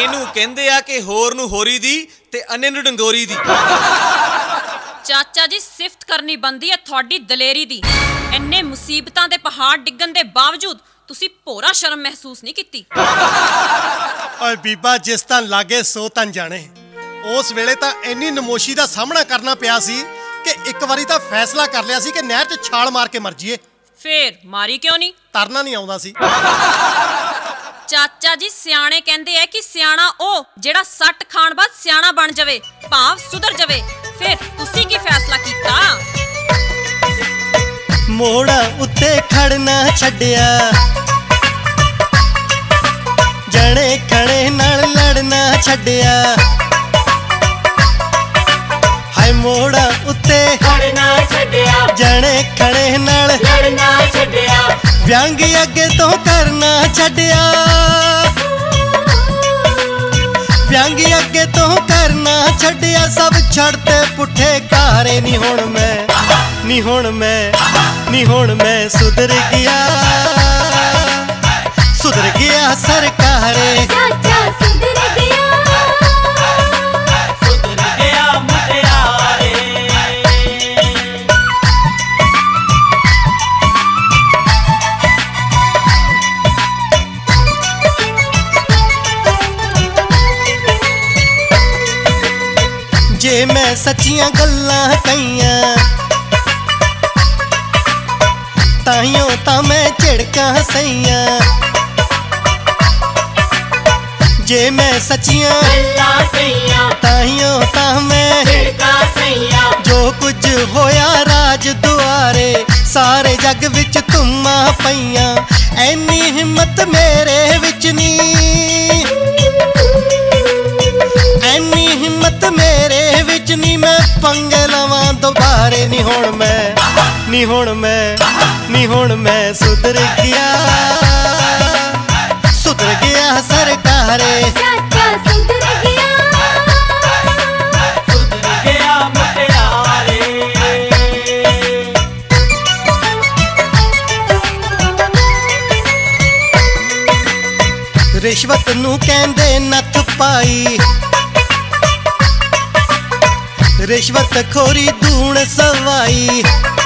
ਇਹਨੂੰ ਕਹਿੰਦੇ ਆ ਕਿ ਹੋਰ ਨੂੰ ਹੋਰੀ ਦੀ ਤੇ ਅੰਨੇ ਨੂੰ ਡੰਗੋਰੀ ਦੀ। ਚਾਚਾ ਜੀ ਸਿਫਤ ਕਰਨੀ ਬਣਦੀ ਹੈ ਤੁਹਾਡੀ ਦਲੇਰੀ ਦੀ। ਇੰਨੇ ਮੁਸੀਬਤਾਂ ਦੇ ਪਹਾੜ ਡਿੱਗਣ ਦੇ ਬਾਵਜੂਦ ਤੁਸੀਂ ਭੋਰਾ ਸ਼ਰਮ ਮਹਿਸੂਸ ਨਹੀਂ ਕੀਤੀ। ਓਏ ਬੀਬਾ, ਜਿਸ ਤਾਂ ਲਾਗੇ ਸੋ ਤਨ ਜਾਣੇ। ਉਸ ਵੇਲੇ ਤਾਂ ਇੰਨੀ ਨਮੋਸ਼ੀ ਦਾ ਸਾਹਮਣਾ ਕਰਨਾ ਪਿਆ ਸੀ ਕਿ ਇੱਕ ਵਾਰੀ ਤਾਂ ਫੈਸਲਾ ਕਰ ਲਿਆ ਸੀ ਕਿ ਨਹਿਰ 'ਚ ਛਾਲ ਮਾਰ ਕੇ ਮਰ ਜਾਈਏ। ਫੇਰ ਮਾਰੀ ਕਿਉਂ ਨਹੀਂ? ਤਰਨਾ ਨਹੀਂ ਆਉਂਦਾ ਸੀ। ਚਾਚਾ ਜੀ ਸਿਆਣੇ ਕਹਿੰਦੇ ਐ ਕਿ ਸਿਆਣਾ ਉਹ ਜਿਹੜਾ ਸੱਟ ਖਾਣ ਬਾਅਦ ਸਿਆਣਾ ਬਣ ਜਾਵੇ, ਭਾਵ ਸੁਧਰ ਜਾਵੇ। ਫਿਰ ਤੁਸੀਂ ਕੀ ਫੈਸਲਾ ਕੀਤਾ? ਮੋੜਾ ਉੱਤੇ ਖੜਨਾ ਛੱਡਿਆ, ਜਣੇ ਖਣੇ ਨਾਲ ਲੜਨਾ ਛੱਡਿਆ। ਹਾਏ ਮੋੜਾ ਉੱਤੇ ਖੜਨਾ ਛੱਡਿਆ, ਜਣੇ ਖਣੇ ਨਾਲ ਲੜਨਾ ਛੱਡਿਆ। ਵਿਅੰਗ ਅੱਗੇ ਤੋਂ ਕਰਨਾ ਛੱਡਿਆ, ਵਿਅੰਗ ਅੱਗੇ ਤੋਂ ਕਰਨਾ ਛੱਡਿਆ। ਸਭ ਛੱਡਤੇ ਪੁੱਠੇ ਕਾਰੇ। ਨੀ ਹੁਣ ਮੈਂ, ਨੀ ਹੁਣ ਮੈਂ, ਨੀ ਹੁਣ ਮੈਂ ਸੁਧਰ ਗਿਆ, ਸੁਧਰ ਗਿਆ ਸਰਕਾਰੇ। ਚਾਚਾ ਸੁਧਰ ਗਿਆ, ਸੁਧਰ ਗਿਆ ਮੁਟਿਆਰੇ। ਜੇ ਮੈਂ ਸੱਚੀਆਂ ਗੱਲਾਂ ਕਹੀਆਂ ਤਾਈਓ ਤਾਂ ਮੈਂ ਝਿੜਕਾਂ ਸਹੀਆਂ। ਜੇ ਮੈਂ ਸੱਚੀਆਂ ਗੱਲਾਂ ਕਹੀਆਂ ਤਾਈਓ ਤਾਂ ਮੈਂ ਝਿੜਕਾਂ ਸਹੀਆਂ। ਜੋ ਕੁਝ ਹੋਇਆ ਰਾਜ ਦੁਆਰੇ, ਸਾਰੇ ਜੱਗ ਵਿੱਚ ਧੁੰਮਾਂ ਪਈਆਂ। ਐਨੀ ਹਿੰਮਤ ਮੇਰੇ ਵਿੱਚ ਨਹੀਂ, ਐਨੀ ਹਿੰਮਤ ਮੇਰੇ ਵਿੱਚ ਨਹੀਂ। ਮੈਂ ਪੰਗੇ ਲਵਾਂ ਦੁਬਾਰੇ। ਨੀ ਹੁਣ ਮੈਂ, ਨੀ ਹੁਣ ਮੈਂ, ਨੀ ਹੁਣ ਮੈਂ ਸੁਧਰ ਗਿਆ, ਸੁਧਰ ਗਿਆ ਸਰਕਾਰੇ। ਚਾਚਾ ਸੁਧਰ ਗਿਆ, ਸੁਧਰ ਗਿਆ ਮੁਟਿਆਰੇ। ਰਿਸ਼ਵਤ ਨੂੰ ਕਹਿੰਦੇ ਨੱਥ ਪਾਈ, ਰਿਸ਼ਵਤ ਖੋਰੀ ਦੂਣ ਸਵਾਈ।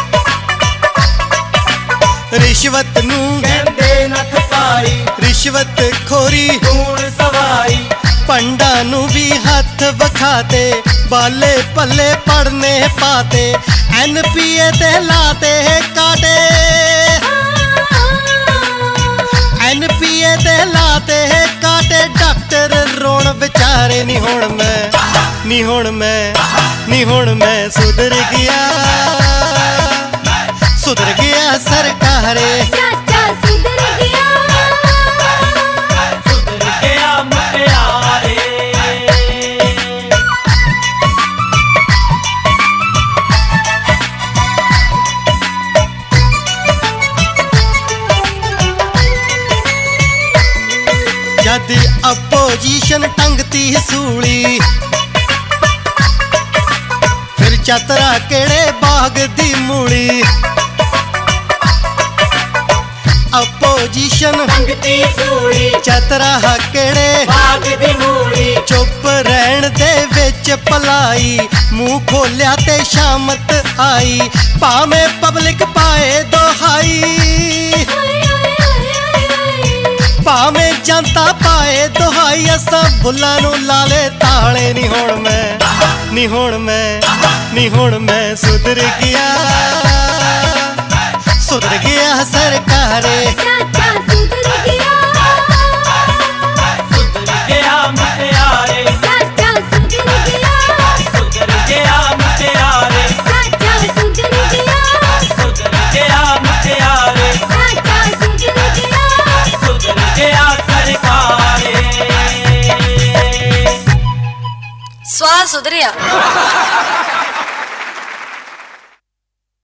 ਰਿਸ਼ਵਤ ਨੂੰ ਕਹਿੰਦੇ ਨੱਥ ਪਾਈ, ਰਿਸ਼ਵਤ ਖੋਰੀ ਦੂਣ ਸਵਾਈ। ਪੰਡਾ ਨੂੰ ਵੀ ਹੱਥ ਵਿਖਾਤੇ, ਬਾਲੇ ਪੱਲੇ ਪੜਨੇ ਪਾਤੇ। NPA ਤੇ ਲਾਤੇ ਕਾਟੇ, NPA ਤੇ ਲਾਤੇ ਕਾਟੇ। ਡਾਕਟਰ ਰੋਣ ਵਿਚਾਰੇ। ਨੀ ਹੁਣ ਮੈਂ, ਨੀ ਹੁਣ ਮੈਂ, ਨੀ ਹੁਣ ਮੈਂ ਸੁਧਰ ਗਿਆ, ਸੁਧਰ ਗਿਆ ਸਰਕਾਰੇ। ਚਾਚਾ ਸੁਧਰ ਗਿਆ, ਸੁਧਰ ਗਿਆ ਮੁਟਿਆਰੇ। ਜਦ ਆਪੋਜੀਸ਼ਨ ਟੰਗਤੀ ਸੂਲੀ, ਫਿਰ ਚਤਰਾ ਕਿਹੜੇ ਬਾਗ ਦੀ ਮੂਲੀ। ਆਪੋਜੀਸ਼ਨ ਟੰਗਤੀ ਸੂਲੀ, ਚਤਰਾ ਕਿਹੜੇ ਬਾਗ ਦੀ ਮੂਲੀ। ਚੁੱਪ ਰਹਿਣ ਦੇ ਵਿੱਚ ਭਲਾਈ, ਮੂੰਹ ਖੋਲਿਆ ਤੇ ਸ਼ਾਮਤ ਆਈ। ਭਾਵੇਂ ਪਬਲਿਕ ਪਾਏ ਦੁਹਾਈ, ਭਾਵੇਂ ਜਨਤਾ ਪਾਏ ਦੁਹਾਈ। ਅਸਾਂ ਬੁੱਲਾਂ ਨੂੰ ਲਾਲੇ ਤਾਲੇ। ਨੀ ਹੁਣ ਮੈਂ, ਨੀ ਹੁਣ ਮੈਂ, ਨੀ ਹੁਣ ਮੈਂ ਸੁਧਰ ਗਿਆ, ਸੁਧਰ ਗਿਆ ਸਰਕਾਰੇ। ਚਾਚਾ ਸੁਧਰ ਗਿਆ, ਸੁਧਰ ਗਿਆ ਮੁਟਿਆਰੇ। ਚਾਚਾ ਸੁਧਰ ਗਿਆ, ਸੁਧਰ ਗਿਆ ਮੁਟਿਆਰੇ। ਚਾਚਾ ਸੁਧਰ ਗਿਆ, ਸੁਧਰ ਗਿਆ ਮੁਟਿਆਰੇ। ਚਾਚਾ ਸੁਧਰ ਗਿਆ, ਸੁਧਰ ਗਿਆ ਸਰਕਾਰੇ। ਸਵਾਲ ਸੁਧਰਿਆ।